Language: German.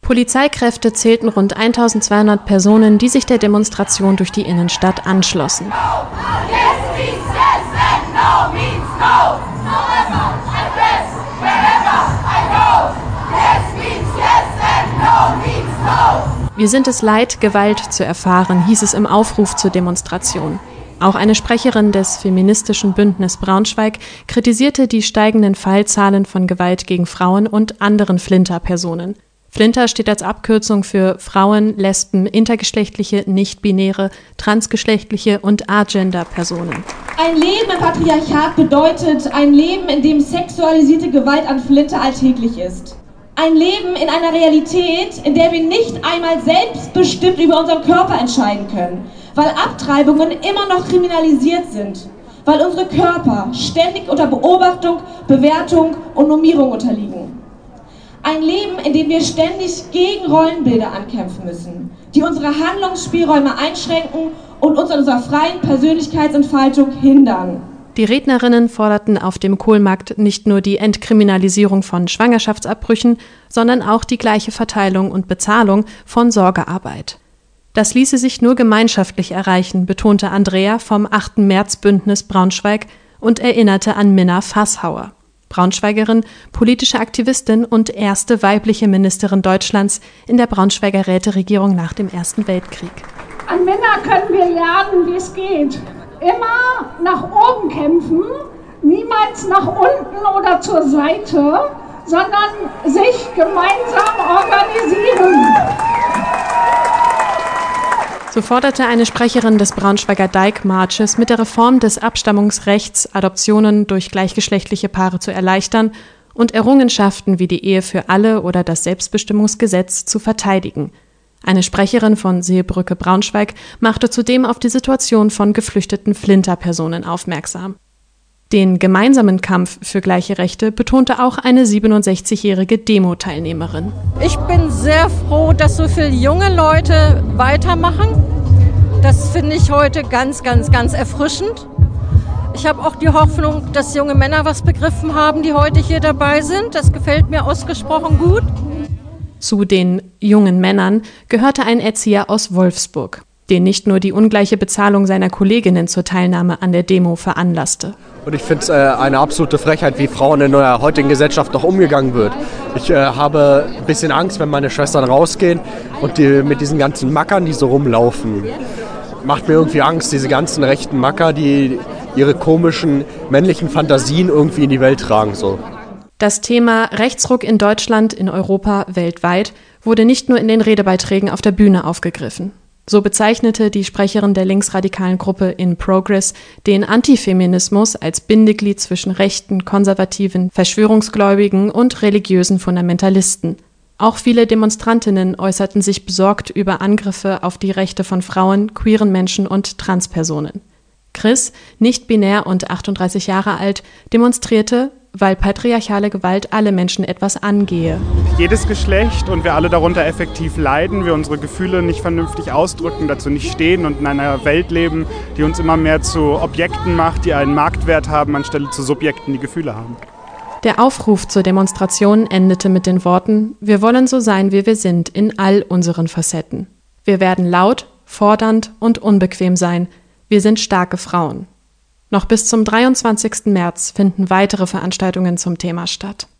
Polizeikräfte zählten rund 1200 Personen, die sich der Demonstration durch die Innenstadt anschlossen. Wir sind es leid, Gewalt zu erfahren, hieß es im Aufruf zur Demonstration. Auch eine Sprecherin des feministischen Bündnis Braunschweig kritisierte die steigenden Fallzahlen von Gewalt gegen Frauen und anderen Flinter-Personen. Flinter steht als Abkürzung für Frauen, Lesben, intergeschlechtliche, nicht-binäre, transgeschlechtliche und agender-Personen. Ein Leben im Patriarchat bedeutet ein Leben, in dem sexualisierte Gewalt an Flinter alltäglich ist. Ein Leben in einer Realität, in der wir nicht einmal selbstbestimmt über unseren Körper entscheiden können, weil Abtreibungen immer noch kriminalisiert sind, weil unsere Körper ständig unter Beobachtung, Bewertung und Normierung unterliegen. Ein Leben, in dem wir ständig gegen Rollenbilder ankämpfen müssen, die unsere Handlungsspielräume einschränken und uns an unserer freien Persönlichkeitsentfaltung hindern. Die Rednerinnen forderten auf dem Kohlmarkt nicht nur die Entkriminalisierung von Schwangerschaftsabbrüchen, sondern auch die gleiche Verteilung und Bezahlung von Sorgearbeit. Das ließe sich nur gemeinschaftlich erreichen, betonte Andrea vom 8. März Bündnis Braunschweig und erinnerte an Minna Fasshauer, Braunschweigerin, politische Aktivistin und erste weibliche Ministerin Deutschlands in der Braunschweiger Räteregierung nach dem Ersten Weltkrieg. An Männer können wir lernen, wie es geht. Immer nach oben kämpfen, niemals nach unten oder zur Seite, sondern sich gemeinsam organisieren. So forderte eine Sprecherin des Braunschweiger Dyke-Marches, mit der Reform des Abstammungsrechts Adoptionen durch gleichgeschlechtliche Paare zu erleichtern und Errungenschaften wie die Ehe für alle oder das Selbstbestimmungsgesetz zu verteidigen. Eine Sprecherin von Seebrücke Braunschweig machte zudem auf die Situation von geflüchteten Flinter-Personen aufmerksam. Den gemeinsamen Kampf für gleiche Rechte betonte auch eine 67-jährige Demo-Teilnehmerin. Ich bin sehr froh, dass so viele junge Leute weitermachen. Das finde ich heute ganz, ganz, ganz erfrischend. Ich habe auch die Hoffnung, dass junge Männer was begriffen haben, die heute hier dabei sind. Das gefällt mir ausgesprochen gut. Zu den jungen Männern gehörte ein Erzieher aus Wolfsburg, den nicht nur die ungleiche Bezahlung seiner Kolleginnen zur Teilnahme an der Demo veranlasste. Und ich finde es eine absolute Frechheit, wie Frauen in der heutigen Gesellschaft noch umgegangen wird. Ich habe ein bisschen Angst, wenn meine Schwestern rausgehen und die mit diesen ganzen Mackern, die so rumlaufen. Macht mir irgendwie Angst, diese ganzen rechten Macker, die ihre komischen männlichen Fantasien irgendwie in die Welt tragen. So. Das Thema Rechtsruck in Deutschland, in Europa, weltweit wurde nicht nur in den Redebeiträgen auf der Bühne aufgegriffen. So bezeichnete die Sprecherin der linksradikalen Gruppe In Progress den Antifeminismus als Bindeglied zwischen rechten, konservativen, verschwörungsgläubigen und religiösen Fundamentalisten. Auch viele Demonstrantinnen äußerten sich besorgt über Angriffe auf die Rechte von Frauen, queeren Menschen und Transpersonen. Chris, nicht binär und 38 Jahre alt, demonstrierte, weil patriarchale Gewalt alle Menschen etwas angehe. Jedes Geschlecht und wir alle darunter effektiv leiden, wir unsere Gefühle nicht vernünftig ausdrücken, dazu nicht stehen und in einer Welt leben, die uns immer mehr zu Objekten macht, die einen Marktwert haben, anstelle zu Subjekten, die Gefühle haben. Der Aufruf zur Demonstration endete mit den Worten: Wir wollen so sein, wie wir sind, in all unseren Facetten. Wir werden laut, fordernd und unbequem sein. Wir sind starke Frauen. Noch bis zum 23. März finden weitere Veranstaltungen zum Thema statt.